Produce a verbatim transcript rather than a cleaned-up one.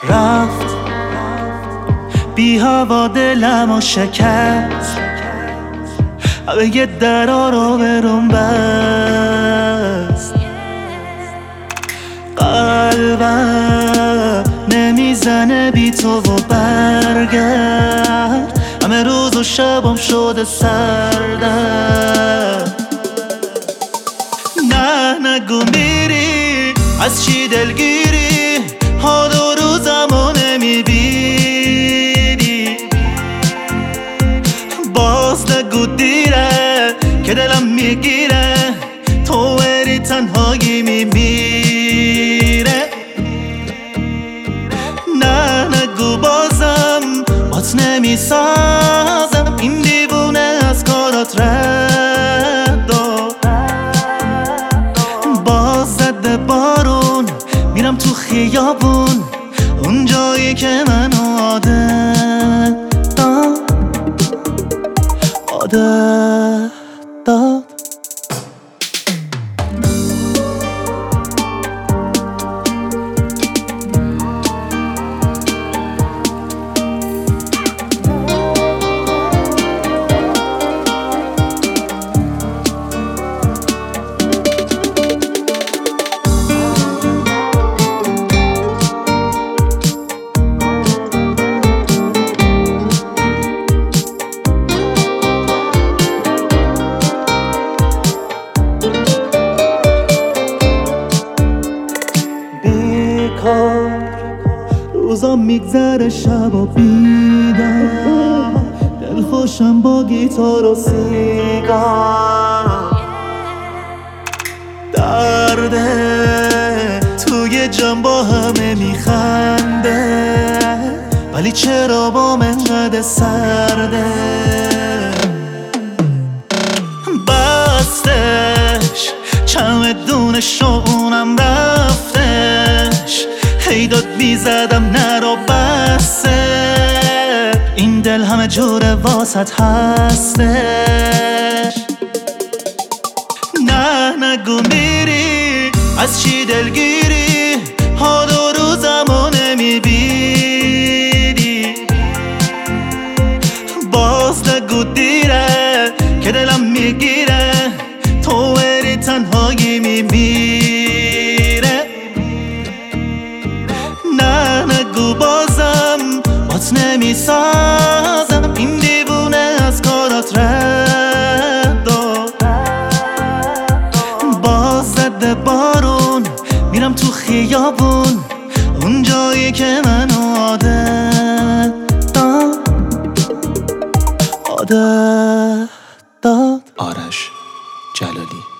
رفت بی هوا دلمو شکست، همه یه درا رو برون بست. قلبم نمیزنه بی تو و برگرد، همه روز و شبم شده سردم. نه نگو میری از چی دلگیری، حال و روزمو نمیبینی. باز نگو دیره که دلم میگیره، تو بری تنهایی میمیره. نه نگو بازم بات نمیسازم، این دیوونه از کارات رد داد. باز زده بارون میرم تو خیابون، اون جایی که منو عادت داد عادت داد. روزا میگذره شبا بیدار، دلخوشم با گیتار و سیگار. درده توی جمع با همه میخنده، ولی چرا با من انقدر سرده؟ بستش چمدونش و اونم رفتش، هی داد میزدم نرو بسته، این دل همه جوره واسط هستش. نه نگو میری از چی دلگیری، حال و روزمو نمیبینی. باز نگو دیره که دلم میگیره، تو بری تنهایی میمیره. نه نگو بازم بات نمیسازم، این دیوونه از کارات رد داد. باز زده بارون میرم تو خیابون، اون جایی که منو عادت داد عادت داد. آرش جلالی.